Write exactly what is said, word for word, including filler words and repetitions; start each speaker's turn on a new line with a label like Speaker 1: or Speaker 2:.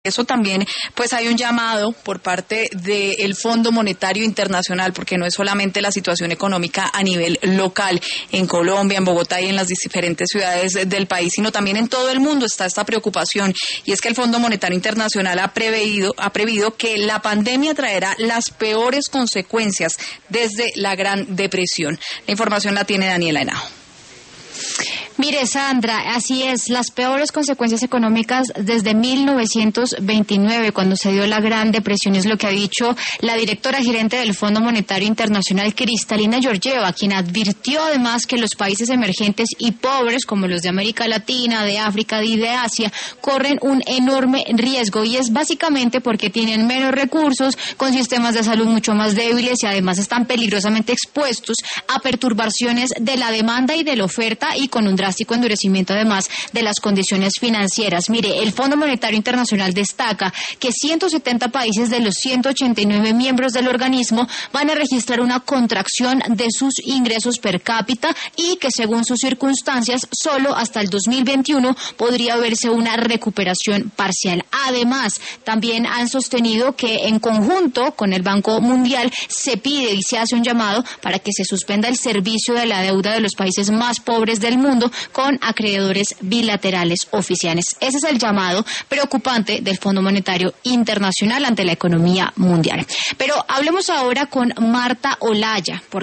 Speaker 1: eso también pues hay un llamado por parte del Fondo Monetario Internacional, porque no es solamente la situación económica a nivel local en Colombia, en Bogotá y en las diferentes ciudades del país, sino también en todo el mundo está esta preocupación, y es que el Fondo Monetario Internacional ha preveído, ha previsto que la pandemia traerá las peores consecuencias desde la Gran Depresión. La información la tiene Daniela Henao.
Speaker 2: Mire, Sandra, así es, las peores consecuencias económicas desde mil novecientos veintinueve, cuando se dio la Gran Depresión, es lo que ha dicho la directora gerente del Fondo Monetario Internacional, Kristalina Georgieva, quien advirtió además que los países emergentes y pobres, como los de América Latina, de África y de Asia, corren un enorme riesgo, y es básicamente porque tienen menos recursos, con sistemas de salud mucho más débiles, y además están peligrosamente expuestos a perturbaciones de la demanda y de la oferta, y con un drástico endurecimiento además de las condiciones financieras. Mire, el Fondo Monetario Internacional destaca que ciento setenta países de los ciento ochenta y nueve miembros del organismo van a registrar una contracción de sus ingresos per cápita, y que según sus circunstancias solo hasta el dos mil veintiuno podría verse una recuperación parcial. Además, también han sostenido que en conjunto con el Banco Mundial se pide y se hace un llamado para que se suspenda el servicio de la deuda de los países más pobres del mundo con acreedores bilaterales oficiales. Ese es el llamado preocupante del Fondo Monetario Internacional ante la economía mundial. Pero hablemos ahora con Marta Olaya,